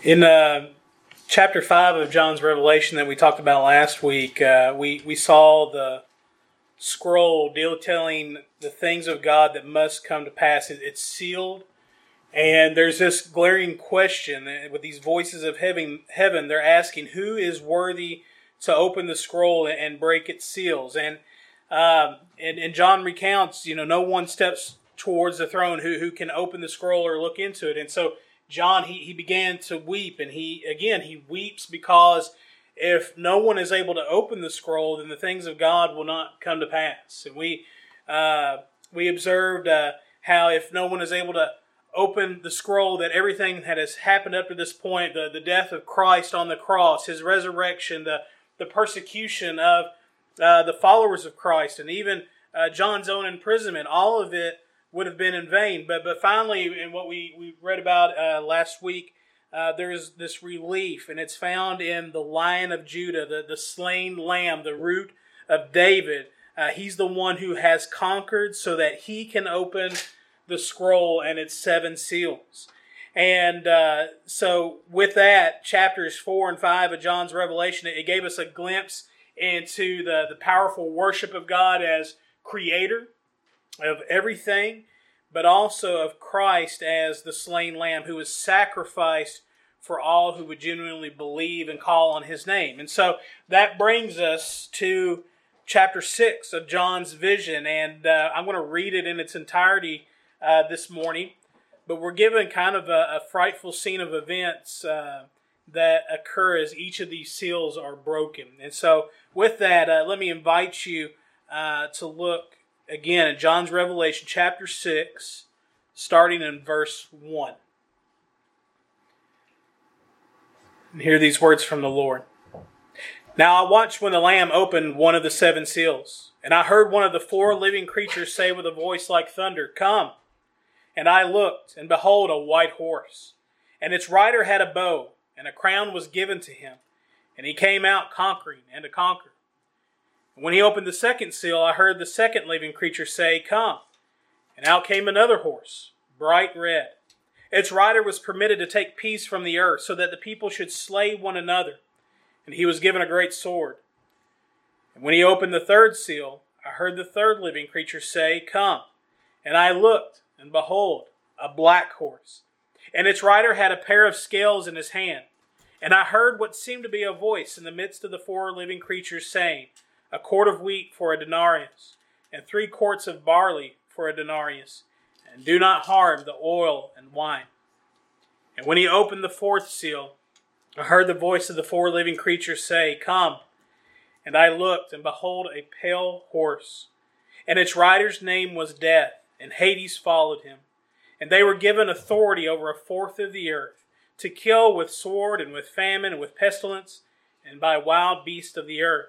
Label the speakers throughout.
Speaker 1: In chapter 5 of John's Revelation that we talked about last week, we saw the scroll detailing the things of God that must come to pass. It's sealed, and there's this glaring question with these voices of heaven. They're asking, who is worthy to open the scroll and break its seals? And John recounts, no one steps towards the throne who can open the scroll or look into it. And so John, he began to weep, and he weeps because if no one is able to open the scroll, then the things of God will not come to pass. And we observed how if no one is able to open the scroll, that everything that has happened up to this point, the death of Christ on the cross, His resurrection, the persecution of the followers of Christ, and even John's own imprisonment, all of it would have been in vain. But finally, in what we read about last week, there's this relief, and it's found in the Lion of Judah, the slain Lamb, the root of David. He's the one who has conquered so that He can open the scroll and its 7 seals. And so with that, chapters 4 and 5 of John's Revelation, it gave us a glimpse into the powerful worship of God as Creator of everything, but also of Christ as the slain Lamb who was sacrificed for all who would genuinely believe and call on His name. And so that brings us to chapter 6 of John's vision, and I'm going to read it in its entirety this morning, but we're given kind of a frightful scene of events that occur as each of these seals are broken. And so with that, let me invite you to look again at John's Revelation chapter 6, starting in verse 1. And hear these words from the Lord. Now I watched when the Lamb opened one of the 7 seals, and I heard one of the 4 living creatures say with a voice like thunder, "Come!" And I looked, and behold, a white horse, and its rider had a bow, and a crown was given to him, and he came out conquering and to conquer. When he opened the 2nd seal, I heard the 2nd living creature say, "Come." And out came another horse, bright red. Its rider was permitted to take peace from the earth, so that the people should slay one another. And he was given a great sword. And when he opened the 3rd seal, I heard the 3rd living creature say, "Come." And I looked, and behold, a black horse. And its rider had a pair of scales in his hand. And I heard what seemed to be a voice in the midst of the 4 living creatures saying, "A quart of wheat for a denarius, and 3 quarts of barley for a denarius, and do not harm the oil and wine." And when he opened the 4th seal, I heard the voice of the 4 living creatures say, "Come." And I looked, and behold, a pale horse. And its rider's name was Death, and Hades followed him. And they were given authority over 1/4 of the earth, to kill with sword, and with famine, and with pestilence, and by wild beasts of the earth.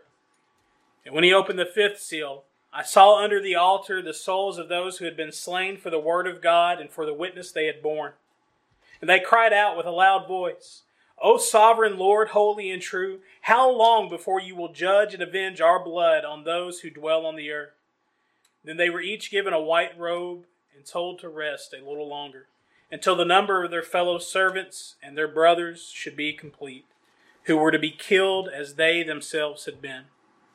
Speaker 1: And when he opened the 5th seal, I saw under the altar the souls of those who had been slain for the word of God and for the witness they had borne. And they cried out with a loud voice, "O sovereign Lord, holy and true, how long before you will judge and avenge our blood on those who dwell on the earth?" Then they were each given a white robe and told to rest a little longer, until the number of their fellow servants and their brothers should be complete, who were to be killed as they themselves had been.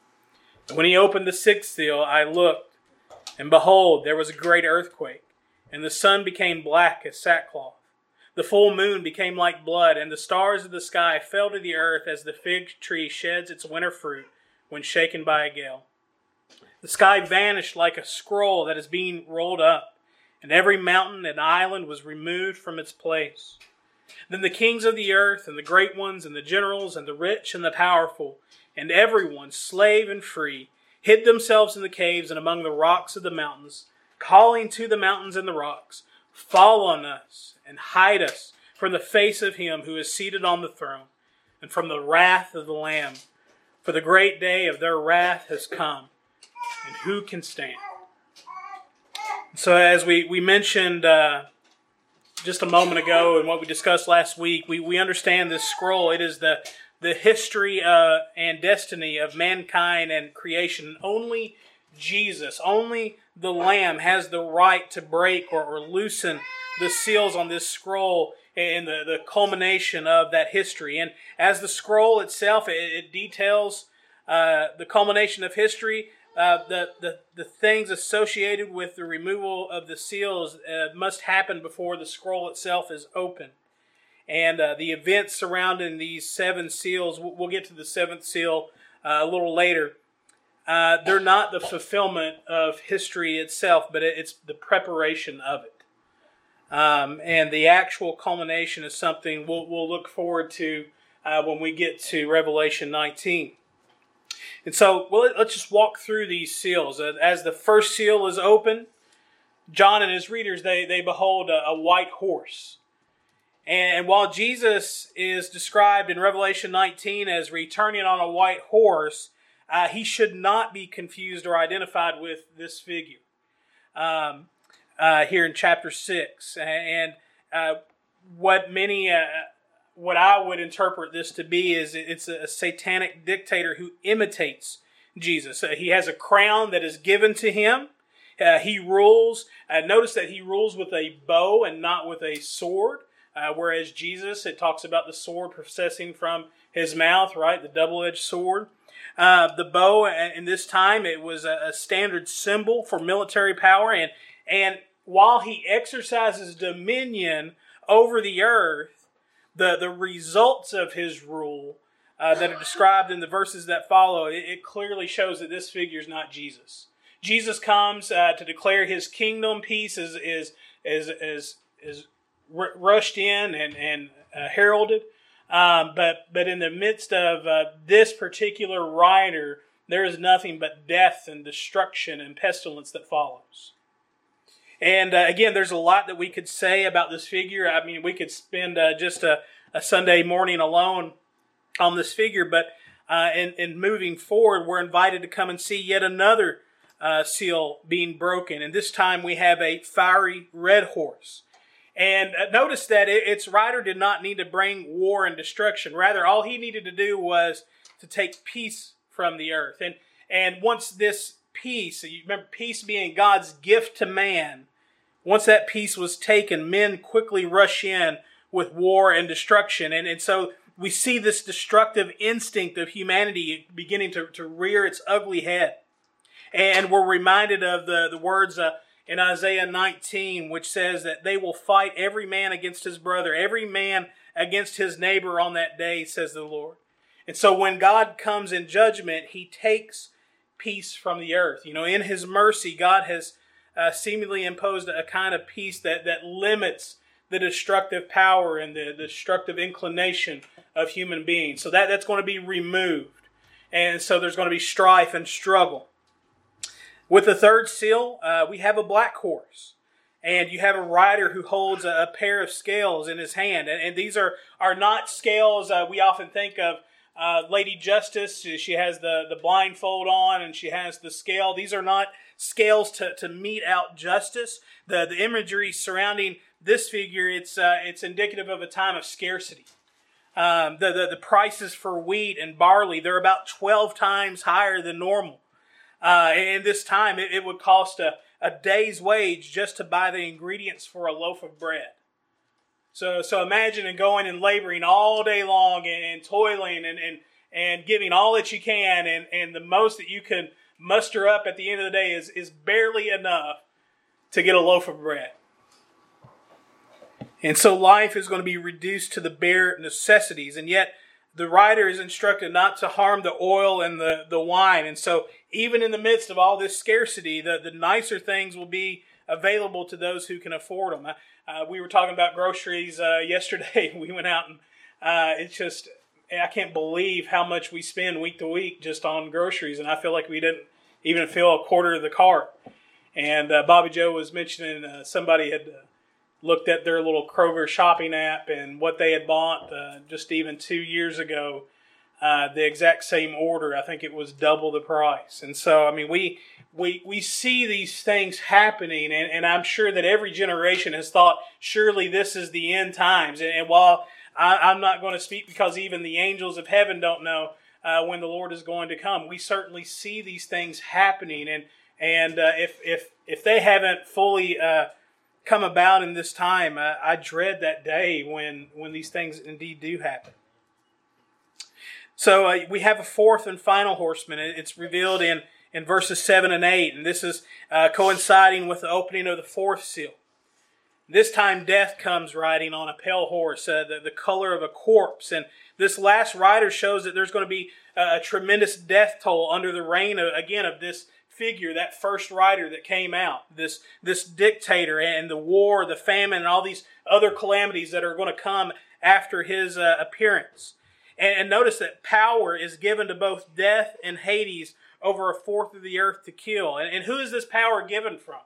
Speaker 1: And when he opened the 6th seal, I looked, and behold, there was a great earthquake, and the sun became black as sackcloth. The full moon became like blood, and the stars of the sky fell to the earth as the fig tree sheds its winter fruit when shaken by a gale. The sky vanished like a scroll that is being rolled up, and every mountain and island was removed from its place. Then the kings of the earth, and the great ones, and the generals, and the rich, and the powerful, and everyone, slave and free, hid themselves in the caves and among the rocks of the mountains, calling to the mountains and the rocks, "Fall on us, and hide us from the face of Him who is seated on the throne, and from the wrath of the Lamb. For the great day of their wrath has come, and who can stand?" So as we mentioned just a moment ago, and what we discussed last week, we understand this scroll. It is the history and destiny of mankind and creation. Only Jesus, only the Lamb has the right to break or loosen the seals on this scroll and the culmination of that history. And as the scroll itself, it details the culmination of history. The things associated with the removal of the seals must happen before the scroll itself is open. And the events surrounding these 7 seals, we'll get to the 7th seal a little later. They're not the fulfillment of history itself, but it's the preparation of it. And the actual culmination is something we'll look forward to when we get to Revelation 19. And so let's just walk through these seals. As the first seal is open, John and his readers, they behold a white horse. And while Jesus is described in Revelation 19 as returning on a white horse, he should not be confused or identified with this figure. Here in chapter 6. And what I would interpret this to be is it's a satanic dictator who imitates Jesus. He has a crown that is given to him. He rules. Notice that he rules with a bow and not with a sword. Whereas Jesus, it talks about the sword processing from his mouth, right? The double-edged sword. The bow, in this time, it was a standard symbol for military power. And while he exercises dominion over the earth, the results of his rule that are described in the verses that follow, it clearly shows that this figure is not Jesus. Jesus comes to declare his kingdom. Peace is rushed in and heralded. But in the midst of this particular rider, there is nothing but death and destruction and pestilence that follows. And again, there's a lot that we could say about this figure. I mean, we could spend just a Sunday morning alone on this figure. But in moving forward, we're invited to come and see yet another seal being broken. And this time we have a fiery red horse. And notice that its rider did not need to bring war and destruction. Rather, all he needed to do was to take peace from the earth. And once this peace, you remember peace being God's gift to man, once that peace was taken, men quickly rush in with war and destruction. And so we see this destructive instinct of humanity beginning to rear its ugly head. And we're reminded of the words in Isaiah 19, which says that they will fight every man against his brother, every man against his neighbor on that day, says the Lord. And so when God comes in judgment, he takes peace from the earth. You know, in his mercy, God has seemingly imposed a kind of peace that limits the destructive power and the destructive inclination of human beings. So that's going to be removed. And so there's going to be strife and struggle. With the third seal, we have a black horse. And you have a rider who holds a pair of scales in his hand. And these are not scales we often think of. Lady Justice, she has the blindfold on and she has the scale. These are not scales to mete out justice. The imagery surrounding this figure, it's indicative of a time of scarcity. The prices for wheat and barley, they're about 12 times higher than normal. In this time, it would cost a day's wage just to buy the ingredients for a loaf of bread. So imagine going and laboring all day long and toiling and giving all that you can, and the most that you can muster up at the end of the day is barely enough to get a loaf of bread. And so life is going to be reduced to the bare necessities, and yet the writer is instructed not to harm the oil and the wine. And so even in the midst of all this scarcity, the nicer things will be available to those who can afford them. We were talking about groceries yesterday. We went out and it's just, I can't believe how much we spend week to week just on groceries. And I feel like we didn't even fill a quarter of the cart. And Bobby Joe was mentioning somebody had looked at their little Kroger shopping app and what they had bought just even 2 years ago. The exact same order, I think it was double the price. And so, I mean, we see these things happening, and I'm sure that every generation has thought, surely this is the end times. And while I'm not going to speak because even the angels of heaven don't know when the Lord is going to come, we certainly see these things happening. And if they haven't fully come about in this time, I dread that day when these things indeed do happen. So we have a fourth and final horseman. It's revealed in verses 7 and 8, and this is coinciding with the opening of the fourth seal. This time death comes riding on a pale horse, the color of a corpse. And this last rider shows that there's going to be a tremendous death toll under the reign, of this figure, that first rider that came out. This dictator and the war, the famine, and all these other calamities that are going to come after his appearance. And notice that power is given to both death and Hades over a fourth of the earth to kill. And who is this power given from?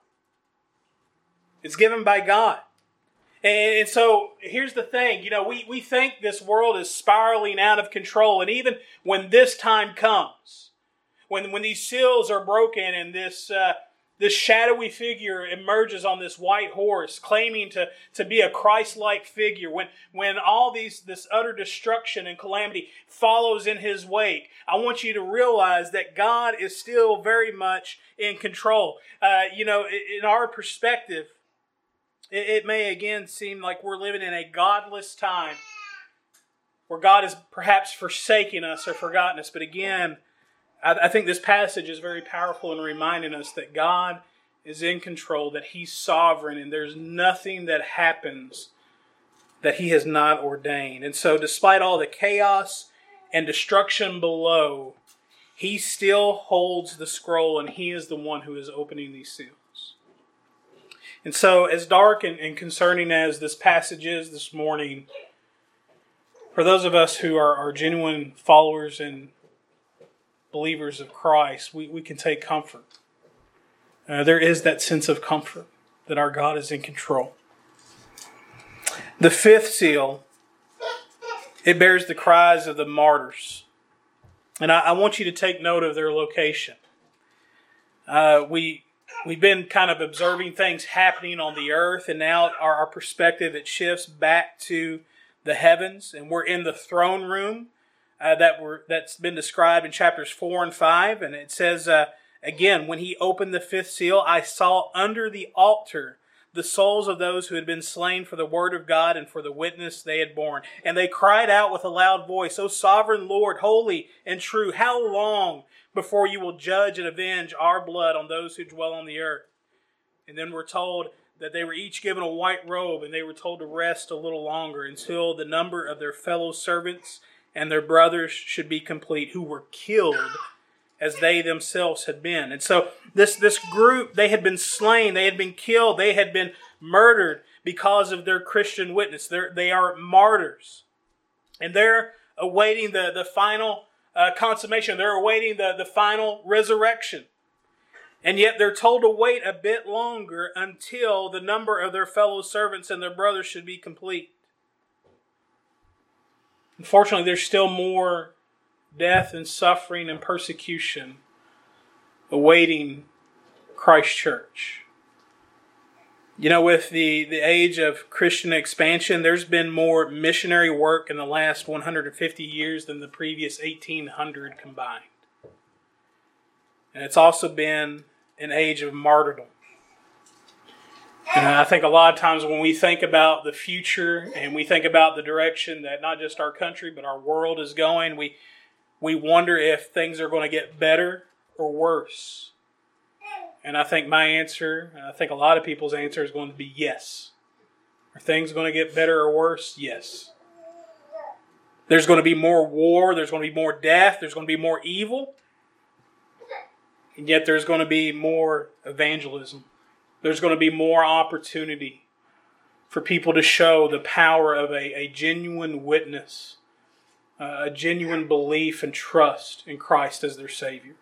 Speaker 1: It's given by God. And so here's the thing. We think this world is spiraling out of control. And even when this time comes, when these seals are broken and this shadowy figure emerges on this white horse, claiming to be a Christ-like figure, when all this utter destruction and calamity follows in his wake, I want you to realize that God is still very much in control. In our perspective, it may again seem like we're living in a godless time where God has perhaps forsaken us or forgotten us. But again, I think this passage is very powerful in reminding us that God is in control, that He's sovereign, and there's nothing that happens that He has not ordained. And so despite all the chaos and destruction below, He still holds the scroll, and He is the one who is opening these seals. And so as dark and concerning as this passage is this morning, for those of us who are genuine followers and believers of Christ, we can take comfort. There is that sense of comfort that our God is in control. The fifth seal, it bears the cries of the martyrs. And I want you to take note of their location. We've been kind of observing things happening on the earth, and now our perspective, it shifts back to the heavens, and we're in the throne room that's been described in chapters 4 and 5. And it says, again, when He opened the fifth seal, I saw under the altar the souls of those who had been slain for the word of God and for the witness they had borne. And they cried out with a loud voice, O sovereign Lord, holy and true, how long before you will judge and avenge our blood on those who dwell on the earth? And then we're told that they were each given a white robe, and they were told to rest a little longer until the number of their fellow servants and their brothers should be complete, who were killed as they themselves had been. And so this group, they had been slain, they had been killed, they had been murdered because of their Christian witness. They are martyrs. And they're awaiting the final consummation. They're awaiting the final resurrection. And yet they're told to wait a bit longer until the number of their fellow servants and their brothers should be complete. Unfortunately, there's still more death and suffering and persecution awaiting Christ Church. With the age of Christian expansion, there's been more missionary work in the last 150 years than the previous 1800 combined. And it's also been an age of martyrdom. And I think a lot of times when we think about the future and we think about the direction that not just our country but our world is going, we wonder if things are going to get better or worse. And I think my answer, and I think a lot of people's answer is going to be yes. Are things going to get better or worse? Yes. There's going to be more war. There's going to be more death. There's going to be more evil. And yet there's going to be more evangelism. There's going to be more opportunity for people to show the power of a genuine witness, a genuine belief and trust in Christ as their Savior.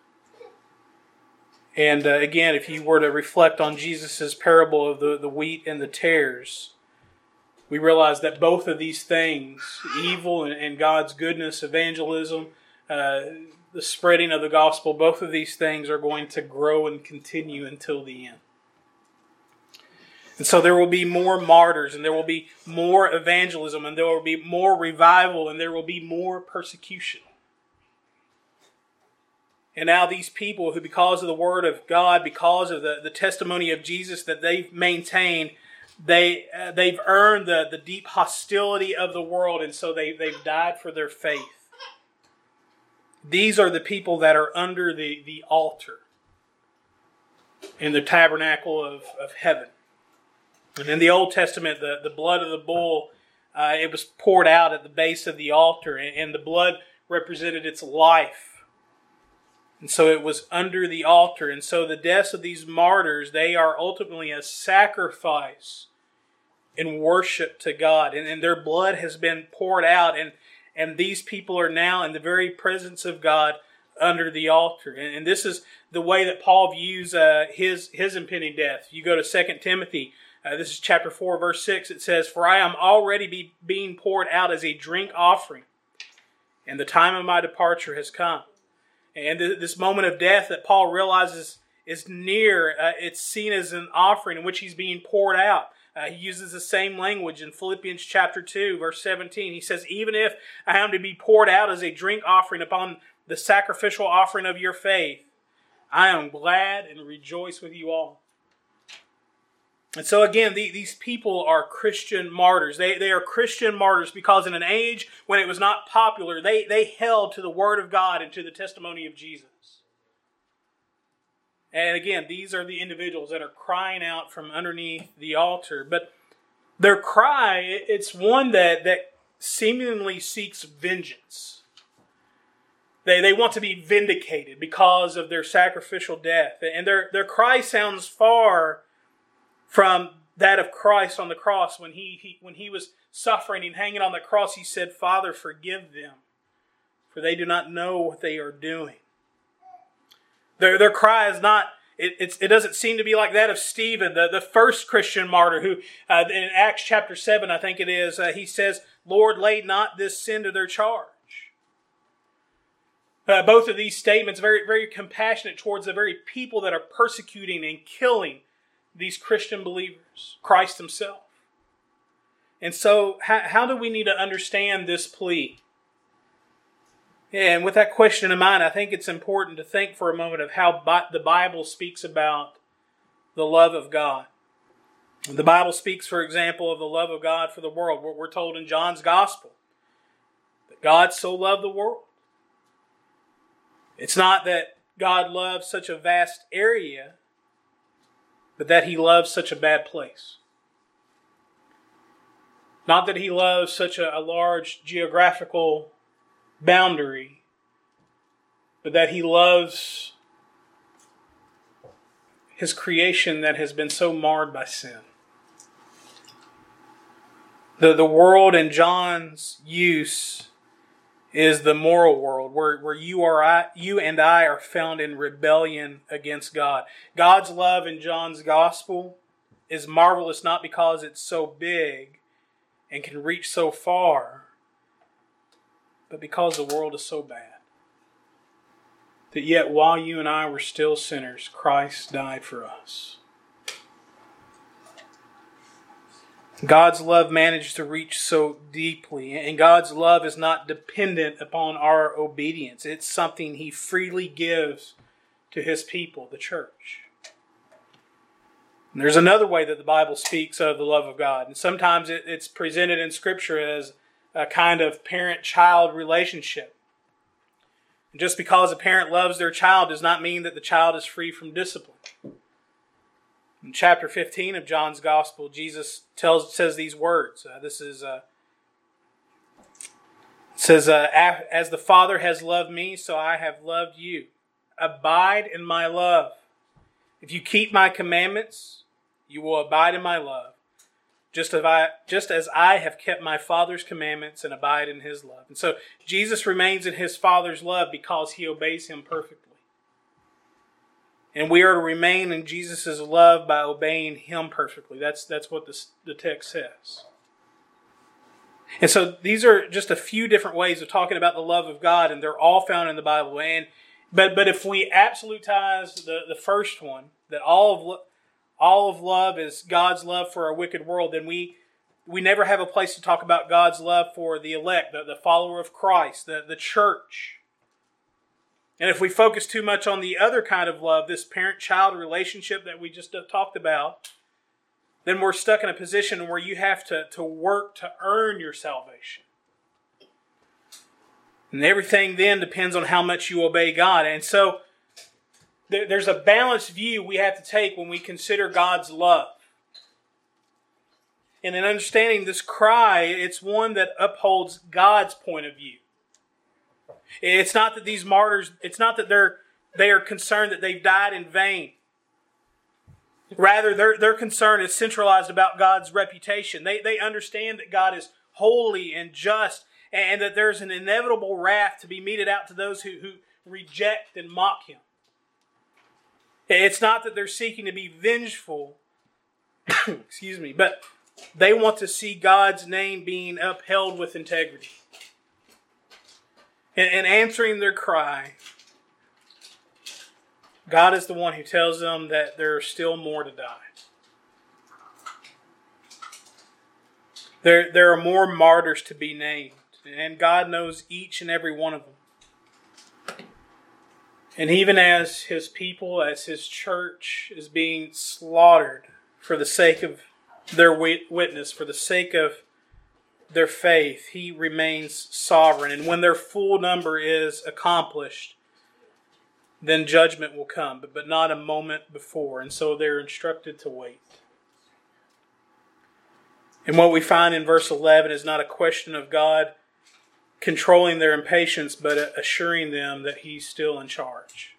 Speaker 1: And again, if you were to reflect on Jesus' parable of the wheat and the tares, we realize that both of these things, evil and God's goodness, evangelism, the spreading of the gospel, both of these things are going to grow and continue until the end. And so there will be more martyrs, and there will be more evangelism, and there will be more revival, and there will be more persecution. And now these people who, because of the Word of God, because of the testimony of Jesus that they've maintained, they've earned the deep hostility of the world, and so they've died for their faith. These are the people that are under the altar in the tabernacle of heaven. And in the Old Testament, the blood of the bull, it was poured out at the base of the altar, and the blood represented its life. And so it was under the altar. And so the deaths of these martyrs, they are ultimately a sacrifice in worship to God. And their blood has been poured out, and these people are now in the very presence of God under the altar. And this is the way that Paul views his impending death. You go to 2 Timothy, this is chapter 4, verse 6. It says, "For I am already being poured out as a drink offering, and the time of my departure has come." And this moment of death that Paul realizes is near, it's seen as an offering in which he's being poured out. He uses the same language in Philippians chapter 2, verse 17. He says, "Even if I am to be poured out as a drink offering upon the sacrificial offering of your faith, I am glad and rejoice with you all." And so again, these people are Christian martyrs. They are Christian martyrs because in an age when it was not popular, they held to the Word of God and to the testimony of Jesus. And again, these are the individuals that are crying out from underneath the altar. But their cry, it's one that seemingly seeks vengeance. They want to be vindicated because of their sacrificial death. And their cry sounds far from that of Christ on the cross. When he was suffering and hanging on the cross, he said, "Father, forgive them, for they do not know what they are doing." Their cry is not, it doesn't seem to be like that of Stephen, the first Christian martyr, who in Acts chapter 7, I think it is, he says, "Lord, lay not this sin to their charge." Both of these statements very, very compassionate towards the very people that are persecuting and killing these Christian believers, Christ himself. And so how do we need to understand this plea? And with that question in mind, I think it's important to think for a moment of how the Bible speaks about the love of God. The Bible speaks, for example, of the love of God for the world. We're told in John's Gospel that God so loved the world. It's not that God loves such a vast area, but that he loves such a bad place. Not that he loves such a large geographical boundary, but that he loves his creation that has been so marred by sin. The world in John's use is the moral world, where you and I are found in rebellion against God. God's love in John's Gospel is marvelous not because it's so big and can reach so far, but because the world is so bad. That yet while you and I were still sinners, Christ died for us. God's love managed to reach so deeply, and God's love is not dependent upon our obedience. It's something he freely gives to his people, the church. And there's another way that the Bible speaks of the love of God, and sometimes it's presented in Scripture as a kind of parent-child relationship. And just because a parent loves their child does not mean that the child is free from discipline. In chapter 15 of John's Gospel, Jesus says these words. As the Father has loved me, so I have loved you. Abide in my love. If you keep my commandments, you will abide in my love, just as I have kept my Father's commandments and abide in his love. And so Jesus remains in his Father's love because he obeys him perfectly. And we are to remain in Jesus' love by obeying him perfectly. That's what the text says. And so these are just a few different ways of talking about the love of God, and they're all found in the Bible. But if we absolutize the first one, that all of love is God's love for a wicked world, then we never have a place to talk about God's love for the elect, the follower of Christ, the church. And if we focus too much on the other kind of love, this parent-child relationship that we just talked about, then we're stuck in a position where you have to work to earn your salvation. And everything then depends on how much you obey God. And so there's a balanced view we have to take when we consider God's love. And in understanding this cry, it's one that upholds God's point of view. It's not that these martyrs, it's not that they are concerned that they've died in vain. Rather, their concern is centralized about God's reputation. They understand that God is holy and just, and that there's an inevitable wrath to be meted out to those who reject and mock Him. It's not that they're seeking to be vengeful, excuse me, but they want to see God's name being upheld with integrity. And answering their cry, God is the one who tells them that there are still more to die. There are more martyrs to be named, and God knows each and every one of them. And even as His people, as His church is being slaughtered for the sake of their witness, for the sake of their faith, He remains sovereign. And when their full number is accomplished, then judgment will come, but not a moment before. And so they're instructed to wait. And what we find in verse 11 is not a question of God controlling their impatience, but assuring them that He's still in charge.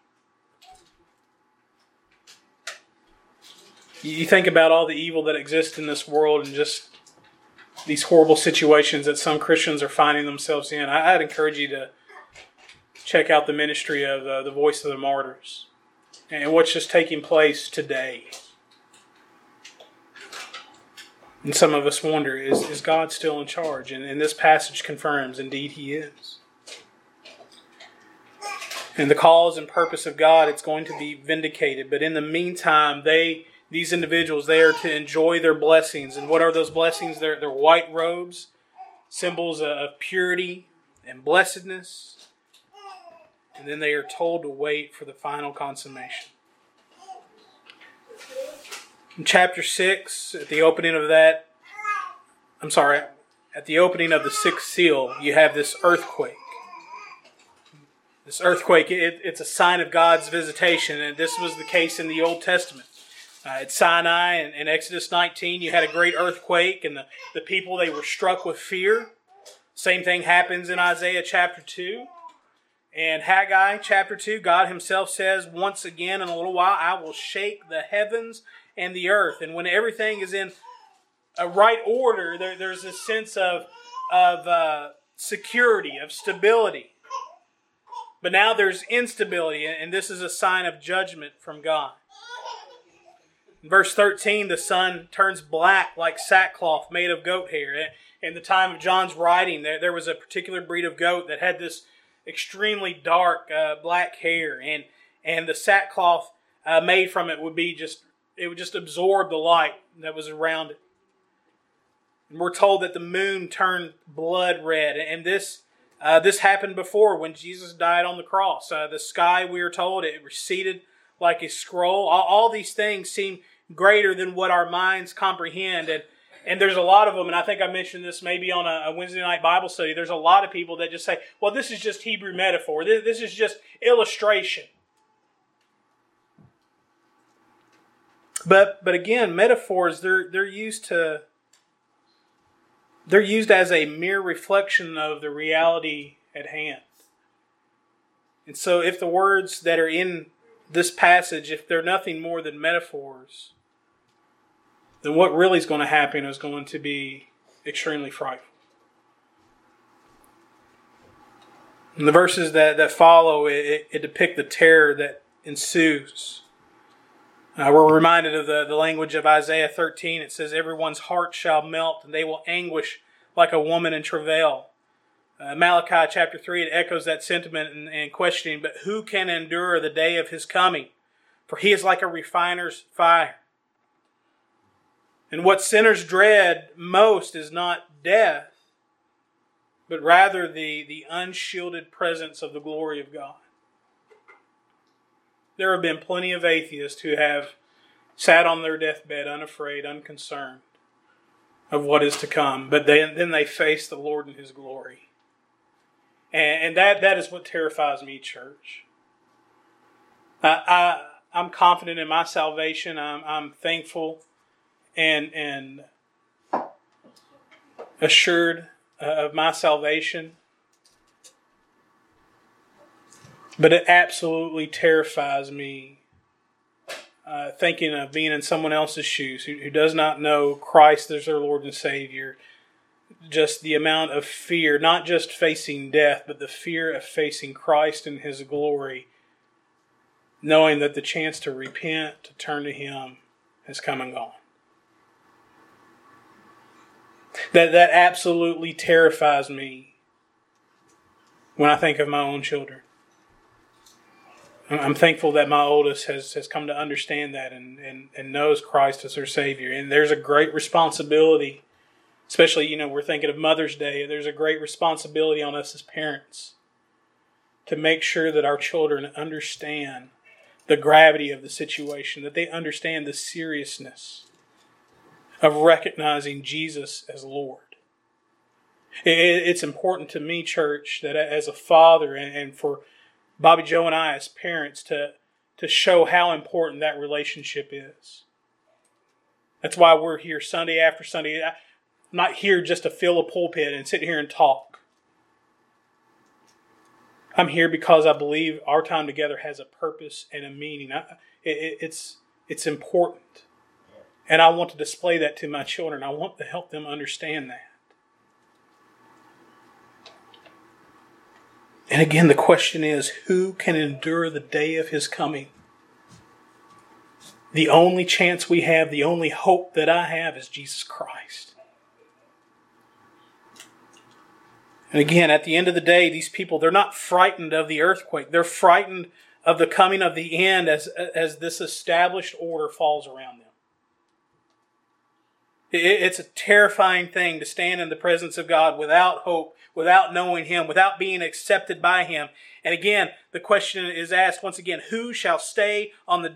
Speaker 1: You think about all the evil that exists in this world and just these horrible situations that some Christians are finding themselves in. I'd encourage you to check out the ministry of the Voice of the Martyrs and what's just taking place today. And some of us wonder, is God still in charge? And this passage confirms, indeed He is. And the cause and purpose of God, it's going to be vindicated. But in the meantime, these individuals, they are to enjoy their blessings. And what are those blessings? They're white robes, symbols of purity and blessedness. And then they are told to wait for the final consummation. In chapter 6, at the opening of the 6th seal, you have this earthquake. This earthquake, it's a sign of God's visitation, and this was the case in the Old Testament. At Sinai and in Exodus 19, you had a great earthquake, and the people, they were struck with fear. Same thing happens in Isaiah chapter 2. And Haggai chapter 2, God Himself says, once again in a little while, I will shake the heavens and the earth. And when everything is in a right order, there's a sense of security, of stability. But now there's instability, and this is a sign of judgment from God. In verse 13, the sun turns black like sackcloth made of goat hair. In the time of John's writing, there was a particular breed of goat that had this extremely dark black hair, and the sackcloth made from it would just absorb the light that was around it. And we're told that the moon turned blood red, and this happened before when Jesus died on the cross. The sky, we are told, it receded like a scroll. All these things seem greater than what our minds comprehend, and there's a lot of them, and I think I mentioned this maybe on a Wednesday night Bible study. There's a lot of people that just say, well, this is just Hebrew metaphor. This is just illustration. But again, metaphors, they're used as a mere reflection of the reality at hand. And so if the words that are in this passage, if they're nothing more than metaphors, then what really is going to happen is going to be extremely frightful. And the verses that follow, it depict the terror that ensues. We're reminded of the language of Isaiah 13. It says, everyone's heart shall melt, and they will anguish like a woman in travail. Malachi chapter 3, it echoes that sentiment and questioning, but who can endure the day of His coming? For He is like a refiner's fire. And what sinners dread most is not death, but rather the unshielded presence of the glory of God. There have been plenty of atheists who have sat on their deathbed unafraid, unconcerned of what is to come. But then they faced the Lord in His glory. And that is what terrifies me, church. I'm confident in my salvation. I'm thankful and assured of my salvation. But it absolutely terrifies me thinking of being in someone else's shoes who does not know Christ as their Lord and Savior. Just the amount of fear, not just facing death, but the fear of facing Christ in His glory, knowing that the chance to repent, to turn to Him, has come and gone. That absolutely terrifies me when I think of my own children. I'm thankful that my oldest has come to understand that and knows Christ as her Savior. And there's a great responsibility, especially, we're thinking of Mother's Day. There's a great responsibility on us as parents to make sure that our children understand the gravity of the situation, that they understand the seriousness of recognizing Jesus as Lord. It's important to me, church, that as a father and for Bobby Joe and I as parents to show how important that relationship is. That's why we're here Sunday after Sunday. I'm not here just to fill a pulpit and sit here and talk. I'm here because I believe our time together has a purpose and a meaning. It's important. And I want to display that to my children. I want to help them understand that. And again, the question is, who can endure the day of His coming? The only chance we have, the only hope that I have is Jesus Christ. And again, at the end of the day, these people, they're not frightened of the earthquake. They're frightened of the coming of the end as this established order falls around them. It's a terrifying thing to stand in the presence of God without hope, without knowing Him, without being accepted by Him. And again, the question is asked once again: who shall stand on the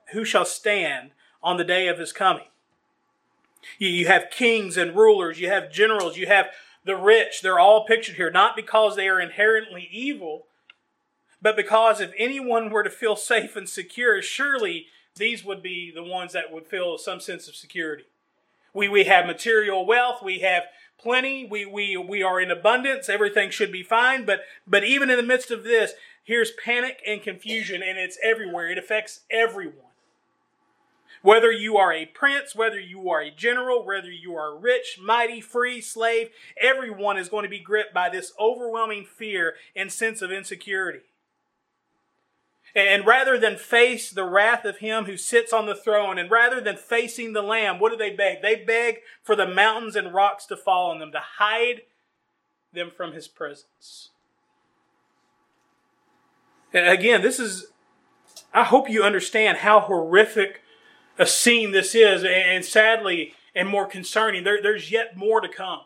Speaker 1: day of His coming? You have kings and rulers, you have generals, you have the rich. They're all pictured here, not because they are inherently evil, but because if anyone were to feel safe and secure, surely these would be the ones that would feel some sense of security. We have material wealth. We have plenty. We are in abundance. Everything should be fine. But even in the midst of this, here's panic and confusion, and it's everywhere. It affects everyone. Whether you are a prince, whether you are a general, whether you are rich, mighty, free, slave, everyone is going to be gripped by this overwhelming fear and sense of insecurity. And rather than face the wrath of Him who sits on the throne, and rather than facing the Lamb, what do they beg? They beg for the mountains and rocks to fall on them, to hide them from His presence. And again, I hope you understand how horrific a scene this is, and sadly, and more concerning. There's yet more to come.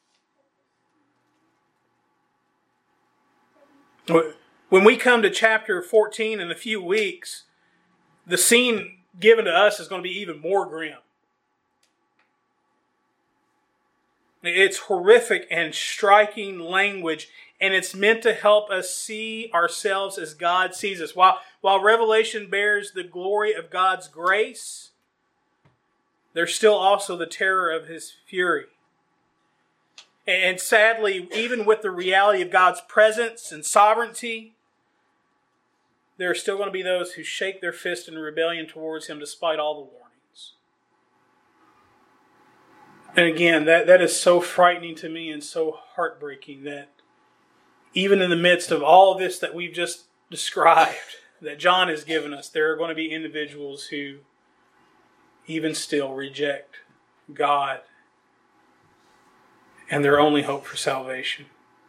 Speaker 1: When we come to chapter 14 in a few weeks, the scene given to us is going to be even more grim. It's horrific and striking language, and it's meant to help us see ourselves as God sees us. While Revelation bears the glory of God's grace, there's still also the terror of His fury. And sadly, even with the reality of God's presence and sovereignty, there are still going to be those who shake their fist in rebellion towards Him despite all the warnings. And again, that is so frightening to me and so heartbreaking that even in the midst of all of this that we've just described, that John has given us, there are going to be individuals who even still reject God and their only hope for salvation.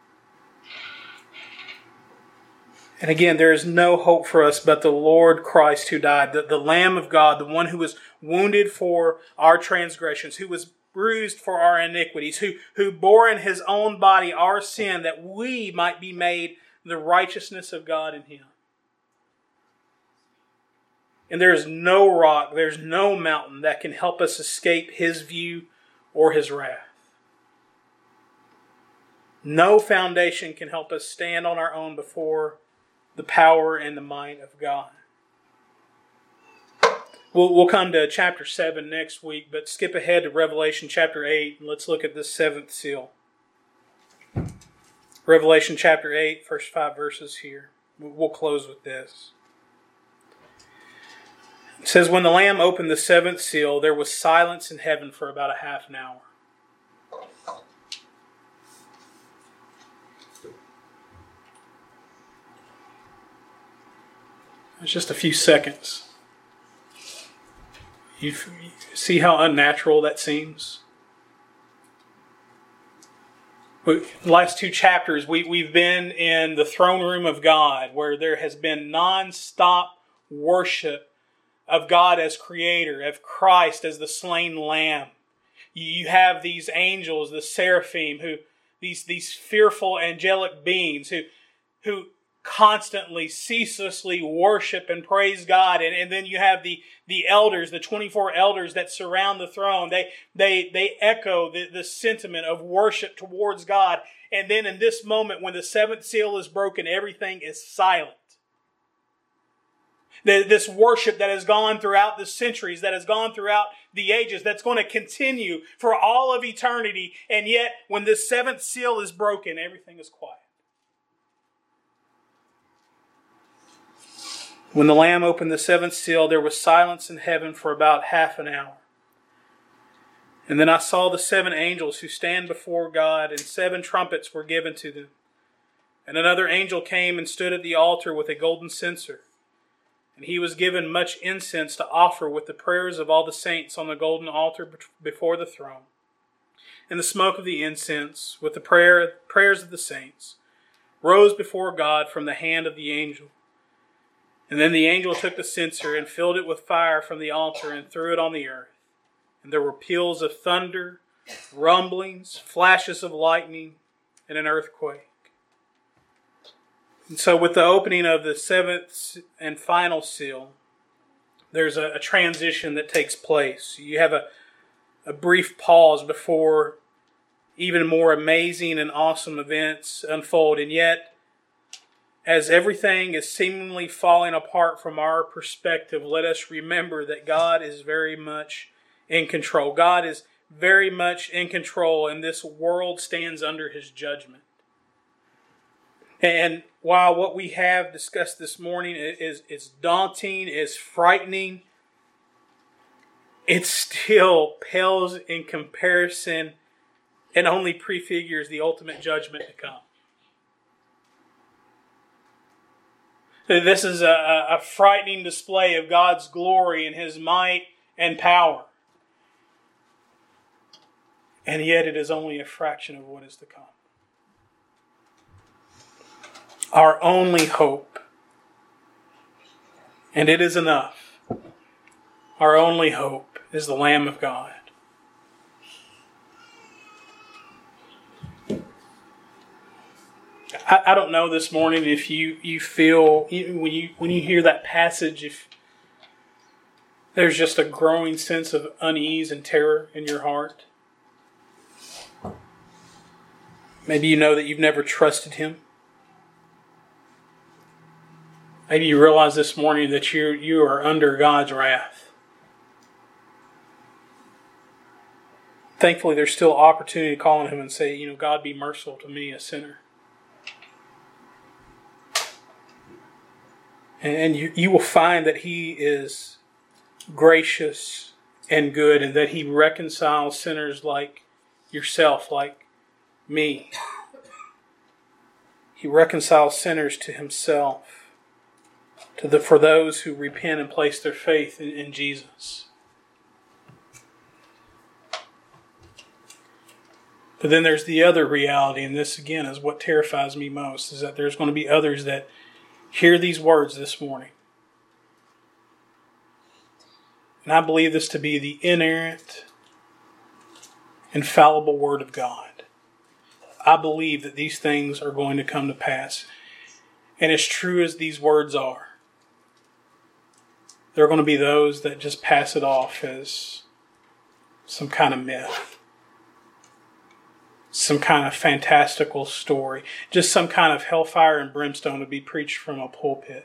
Speaker 1: And again, there is no hope for us but the Lord Christ who died, the Lamb of God, the one who was wounded for our transgressions, who was bruised for our iniquities, who bore in His own body our sin, that we might be made the righteousness of God in Him. And there is no rock, there's no mountain that can help us escape His view or His wrath. No foundation can help us stand on our own before the power and the might of God. We'll come to chapter 7 next week, but skip ahead to Revelation chapter 8, and let's look at this seventh seal. Revelation chapter 8, first 5 verses here. We'll close with this. It says, when the Lamb opened the seventh seal, there was silence in heaven for about a half an hour. It's just a few seconds. You see how unnatural that seems? The last 2 chapters, we've been in the throne room of God, where there has been non-stop worship of God as creator, of Christ as the slain lamb. You have these angels, the seraphim, these fearful angelic beings who constantly, ceaselessly worship and praise God. And then you have the elders, the 24 elders that surround the throne. They echo the sentiment of worship towards God. And then in this moment, when the seventh seal is broken, everything is silent. This worship that has gone throughout the centuries, that has gone throughout the ages, that's going to continue for all of eternity. And yet, when this seventh seal is broken, everything is quiet. When the Lamb opened the seventh seal, there was silence in heaven for about half an hour. And then I saw the 7 angels who stand before God, and 7 trumpets were given to them. And another angel came and stood at the altar with a golden censer. And he was given much incense to offer with the prayers of all the saints on the golden altar before the throne. And the smoke of the incense, with the prayers of the saints, rose before God from the hand of the angel. And then the angel took the censer and filled it with fire from the altar and threw it on the earth. And there were peals of thunder, rumblings, flashes of lightning, and an earthquake. And so with the opening of the 7th and final seal, there's a transition that takes place. You have a brief pause before even more amazing and awesome events unfold. And yet, as everything is seemingly falling apart from our perspective, let us remember that God is very much in control. God is very much in control, and this world stands under His judgment. And while what we have discussed this morning is daunting, is frightening, it still pales in comparison and only prefigures the ultimate judgment to come. This is a frightening display of God's glory and His might and power. And yet it is only a fraction of what is to come. Our only hope, and it is enough, our only hope is the Lamb of God. I don't know this morning if you feel, when you hear that passage, if there's just a growing sense of unease and terror in your heart. Maybe you know that you've never trusted Him. Maybe you realize this morning that you are under God's wrath. Thankfully, there's still opportunity to call on Him and say, God, be merciful to me, a sinner. And you will find that He is gracious and good, and that He reconciles sinners like yourself, like me. He reconciles sinners to Himself, for those who repent and place their faith in Jesus. But then there's the other reality, and this again is what terrifies me most, is that there's going to be others that hear these words this morning. And I believe this to be the inerrant, infallible Word of God. I believe that these things are going to come to pass. And as true as these words are, there are going to be those that just pass it off as some kind of myth, some kind of fantastical story, just some kind of hellfire and brimstone to be preached from a pulpit.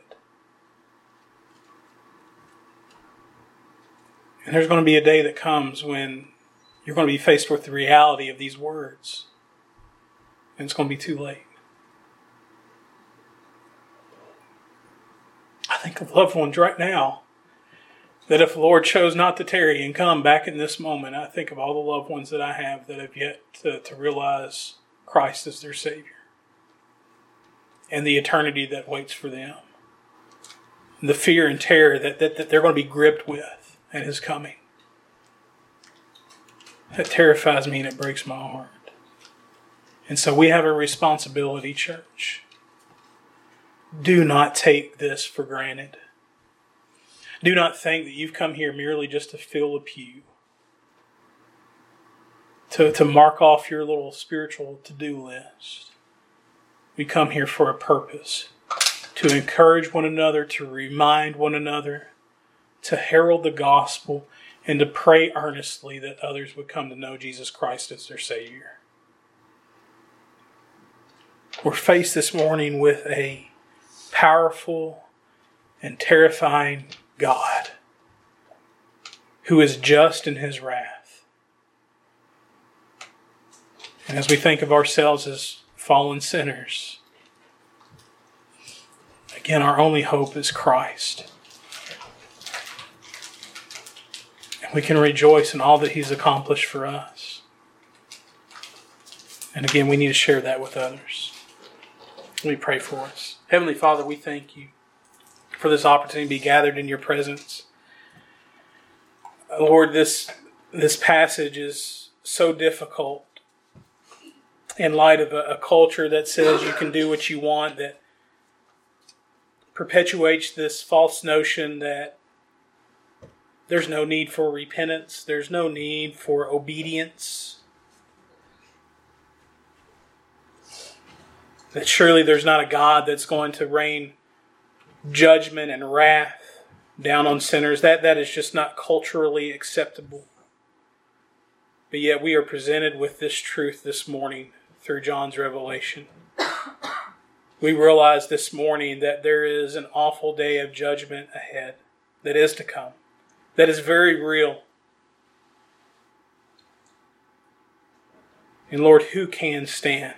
Speaker 1: And there's going to be a day that comes when you're going to be faced with the reality of these words. And it's going to be too late. I think of loved ones right now that if the Lord chose not to tarry and come back in this moment, I think of all the loved ones that I have that have yet to realize Christ as their Savior. And the eternity that waits for them. And the fear and terror that they're going to be gripped with at His coming. That terrifies me and it breaks my heart. And so we have a responsibility, church. Do not take this for granted. Do not think that you've come here merely just to fill a pew. To mark off your little spiritual to-do list. We come here for a purpose. To encourage one another, to remind one another, to herald the gospel, and to pray earnestly that others would come to know Jesus Christ as their Savior. We're faced this morning with a powerful and terrifying God who is just in His wrath. And as we think of ourselves as fallen sinners, again, our only hope is Christ. We can rejoice in all that He's accomplished for us. And again, we need to share that with others. Let me pray for us. Heavenly Father, we thank You for this opportunity to be gathered in Your presence. Lord, this passage is so difficult in light of a culture that says you can do what you want, that perpetuates this false notion that there's no need for repentance. There's no need for obedience. That surely there's not a God that's going to rain judgment and wrath down on sinners. That is just not culturally acceptable. But yet we are presented with this truth this morning through John's revelation. We realize this morning that there is an awful day of judgment ahead that is to come. That is very real. And Lord, who can stand?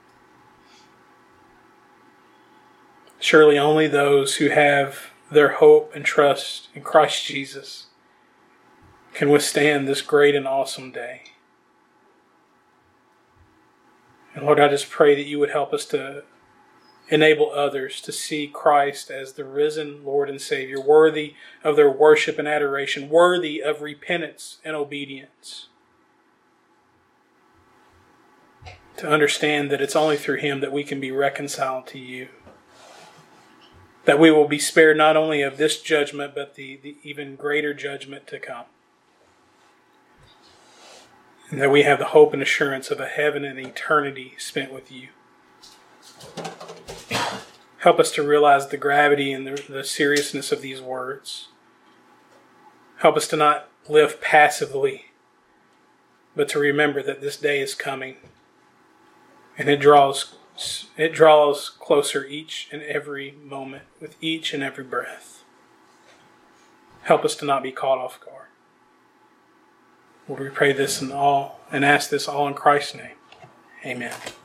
Speaker 1: Surely only those who have their hope and trust in Christ Jesus can withstand this great and awesome day. And Lord, I just pray that You would help us to enable others to see Christ as the risen Lord and Savior, worthy of their worship and adoration, worthy of repentance and obedience. To understand that it's only through Him that we can be reconciled to You. That we will be spared not only of this judgment, but the even greater judgment to come. And that we have the hope and assurance of a heaven and eternity spent with You. Help us to realize the gravity and the seriousness of these words. Help us to not live passively, but to remember that this day is coming. And it draws closer each and every moment with each and every breath. Help us to not be caught off guard. Lord, we pray this and ask this all in Christ's name. Amen.